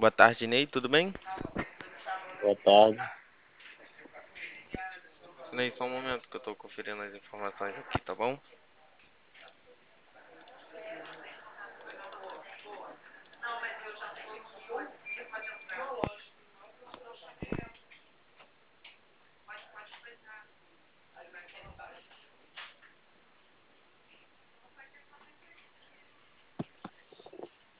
Boa tarde, Ney, tudo bem? Boa tarde. Ney, só um momento que eu tô conferindo as informações aqui, tá bom?